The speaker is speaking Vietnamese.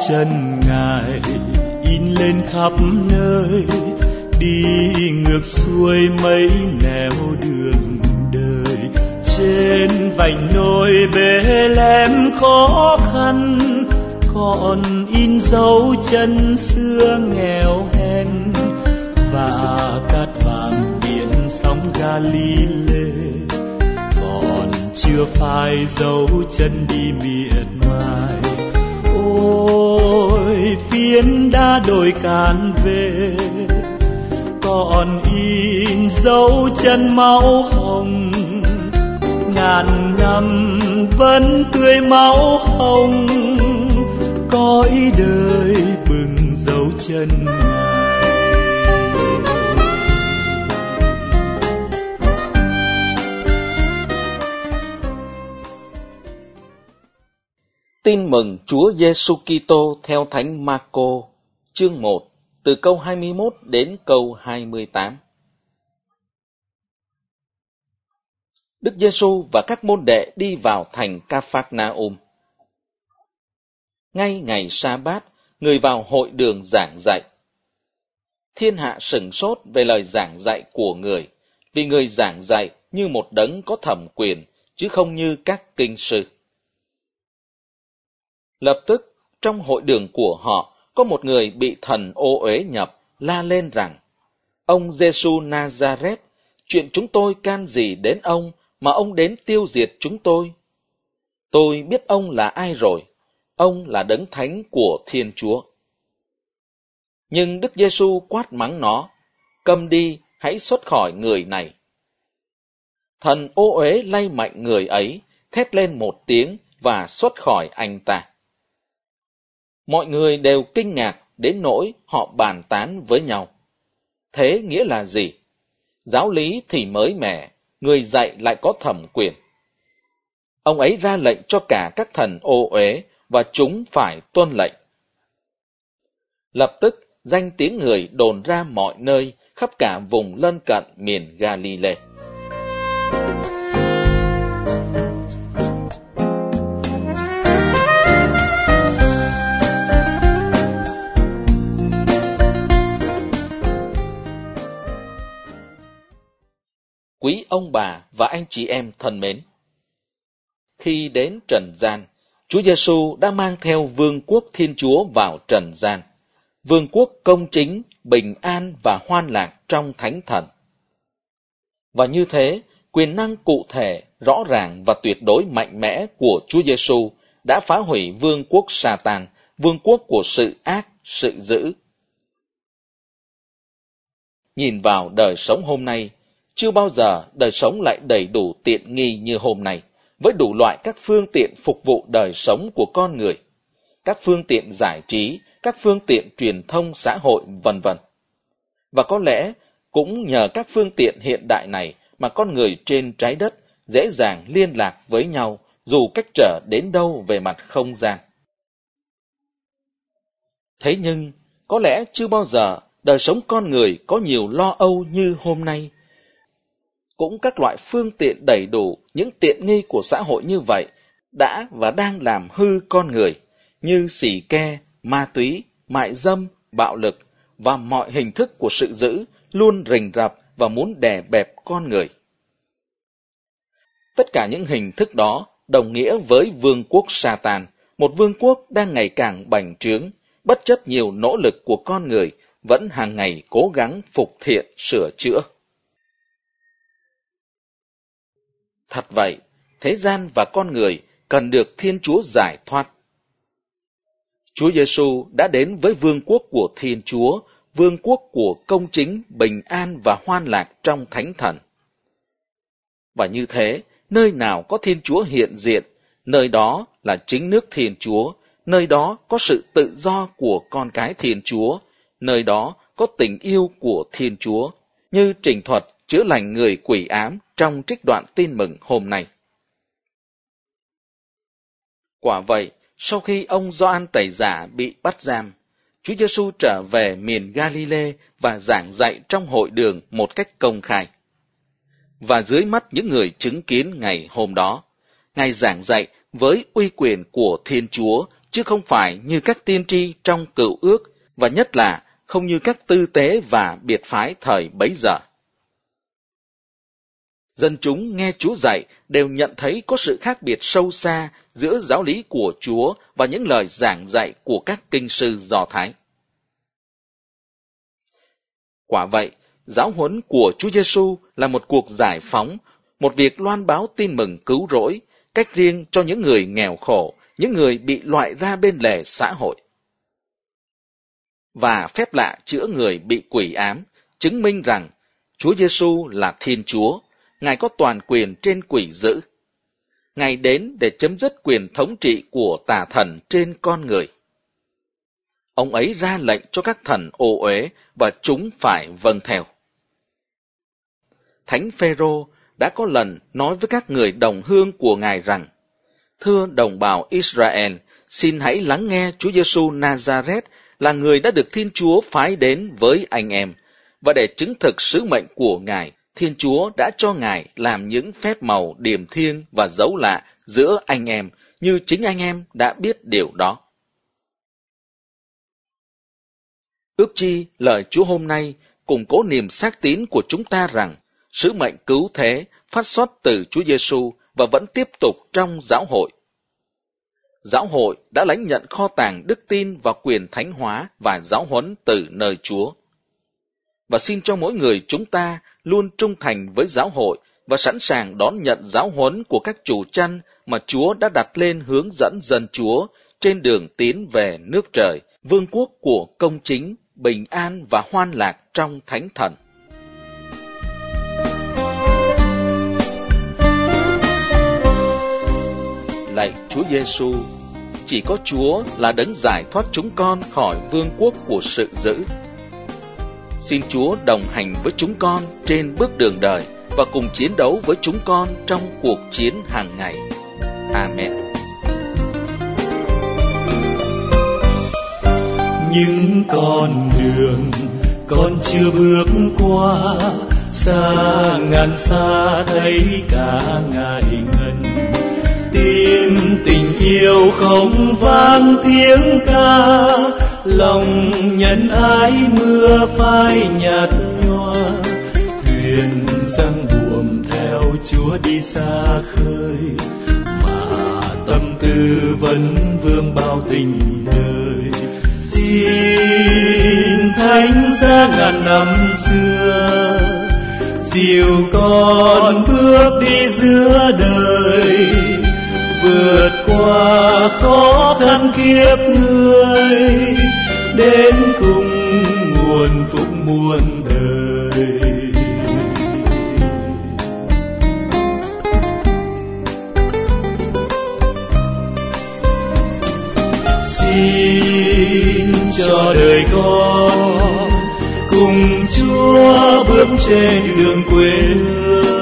chân Ngài in lên khắp nơi, đi ngược xuôi mấy nẻo đường đời. Trên vành nôi Bethlehem khó khăn, còn in dấu chân xưa nghèo hèn, và cát vàng biển sóng Galile còn chưa phai dấu chân đi miệt mài. Ôi phiến đá đồi Can về, còn in dấu chân máu hồng, ngàn năm vẫn tươi máu hồng, cõi đời bừng dấu chân Ngài. Tin mừng Chúa Giêsu Kitô theo Thánh Marco, chương 1, từ câu 21 đến câu 28. Đức Giêsu và các môn đệ đi vào thành Ca-phác-na-um. Ngay ngày sa-bát, người vào hội đường giảng dạy. Thiên hạ sửng sốt về lời giảng dạy của người, vì người giảng dạy như một đấng có thẩm quyền, chứ không như các kinh sư. Lập tức, trong hội đường của họ, có một người bị thần ô uế nhập, la lên rằng: Ông Giêsu Nazareth, chuyện chúng tôi can gì đến ông mà ông đến tiêu diệt chúng tôi? Tôi biết ông là ai rồi, ông là đấng thánh của Thiên Chúa. Nhưng Đức Giêsu quát mắng nó: Câm đi, hãy xuất khỏi người này. Thần ô uế lay mạnh người ấy, thét lên một tiếng và xuất khỏi anh ta. Mọi người đều kinh ngạc đến nỗi họ bàn tán với nhau. Thế nghĩa là gì? Giáo lý thì mới mẻ, người dạy lại có thẩm quyền. Ông ấy ra lệnh cho cả các thần ô uế và chúng phải tuân lệnh. Lập tức, danh tiếng người đồn ra mọi nơi, khắp cả vùng lân cận miền Galile. Quý ông bà và anh chị em thân mến, khi đến trần gian, Chúa Giêsu đã mang theo vương quốc Thiên Chúa vào trần gian, vương quốc công chính, bình an và hoan lạc trong Thánh Thần. Và như thế, quyền năng cụ thể, rõ ràng và tuyệt đối mạnh mẽ của Chúa Giêsu đã phá hủy vương quốc Sa-tan, vương quốc của sự ác, sự dữ. Nhìn vào đời sống hôm nay, chưa bao giờ đời sống lại đầy đủ tiện nghi như hôm nay, với đủ loại các phương tiện phục vụ đời sống của con người, các phương tiện giải trí, các phương tiện truyền thông xã hội, vân vân. Và có lẽ cũng nhờ các phương tiện hiện đại này mà con người trên trái đất dễ dàng liên lạc với nhau dù cách trở đến đâu về mặt không gian. Thế nhưng, có lẽ chưa bao giờ đời sống con người có nhiều lo âu như hôm nay. Cũng các loại phương tiện đầy đủ những tiện nghi của xã hội như vậy đã và đang làm hư con người, như xì ke, ma túy, mại dâm, bạo lực và mọi hình thức của sự dữ luôn rình rập và muốn đè bẹp con người. Tất cả những hình thức đó đồng nghĩa với vương quốc Sa-tan, một vương quốc đang ngày càng bành trướng, bất chấp nhiều nỗ lực của con người, vẫn hàng ngày cố gắng phục thiện sửa chữa. Thật vậy, thế gian và con người cần được Thiên Chúa giải thoát. Chúa Giêsu đã đến với vương quốc của Thiên Chúa, vương quốc của công chính, bình an và hoan lạc trong Thánh Thần. Và như thế, nơi nào có Thiên Chúa hiện diện, nơi đó là chính nước Thiên Chúa, nơi đó có sự tự do của con cái Thiên Chúa, nơi đó có tình yêu của Thiên Chúa, như trình thuật chữa lành người quỷ ám trong trích đoạn tin mừng hôm nay. Quả vậy, sau khi ông Gioan Tẩy Giả bị bắt giam, Chúa Giêsu trở về miền Galile và giảng dạy trong hội đường một cách công khai. Và dưới mắt những người chứng kiến ngày hôm đó, Ngài giảng dạy với uy quyền của Thiên Chúa chứ không phải như các tiên tri trong Cựu Ước, và nhất là không như các tư tế và biệt phái thời bấy giờ. Dân chúng nghe Chúa dạy đều nhận thấy có sự khác biệt sâu xa giữa giáo lý của Chúa và những lời giảng dạy của các kinh sư Do Thái. Quả vậy, giáo huấn của Chúa Giêsu là một cuộc giải phóng, một việc loan báo tin mừng cứu rỗi, cách riêng cho những người nghèo khổ, những người bị loại ra bên lề xã hội. Và phép lạ chữa người bị quỷ ám, chứng minh rằng Chúa Giêsu là Thiên Chúa, Ngài có toàn quyền trên quỷ dữ. Ngài đến để chấm dứt quyền thống trị của tà thần trên con người. Ông ấy ra lệnh cho các thần ô uế và chúng phải vâng theo. Thánh Phêrô đã có lần nói với các người đồng hương của Ngài rằng: Thưa đồng bào Israel, xin hãy lắng nghe Chúa Giêsu Nazareth là người đã được Thiên Chúa phái đến với anh em, và để chứng thực sứ mệnh của Ngài, Thiên Chúa đã cho Ngài làm những phép màu điềm thiêng và dấu lạ giữa anh em, như chính anh em đã biết điều đó. Ước chi lời Chúa hôm nay củng cố niềm xác tín của chúng ta rằng sứ mệnh cứu thế phát xuất từ Chúa Giêsu và vẫn tiếp tục trong giáo hội. Giáo hội đã lãnh nhận kho tàng đức tin và quyền thánh hóa và giáo huấn từ nơi Chúa. Và xin cho mỗi người chúng ta luôn trung thành với giáo hội và sẵn sàng đón nhận giáo huấn của các chủ chăn mà Chúa đã đặt lên hướng dẫn dân Chúa trên đường tiến về nước trời, vương quốc của công chính, bình an và hoan lạc trong Thánh Thần. Lạy Chúa Giêsu, chỉ có Chúa là đấng giải thoát chúng con khỏi vương quốc của sự dữ. Xin Chúa đồng hành với chúng con trên bước đường đời và cùng chiến đấu với chúng con trong cuộc chiến hàng ngày. Amen. Những con đường con chưa bước qua, xa ngàn xa thấy cả ngài ngân. Tim tình yêu không vang tiếng ca, lòng nhân ái mưa phai nhạt nhòa. Thuyền giăng buồm theo Chúa đi xa khơi, mà tâm tư vẫn vương bao tình đời. Xin Thánh giá ngàn năm xưa, dìu con bước đi giữa đời, vượt qua khó khăn kiếp người, đến cùng nguồn phúc muôn đời. Xin cho đời con cùng Chúa bước trên đường quê hương,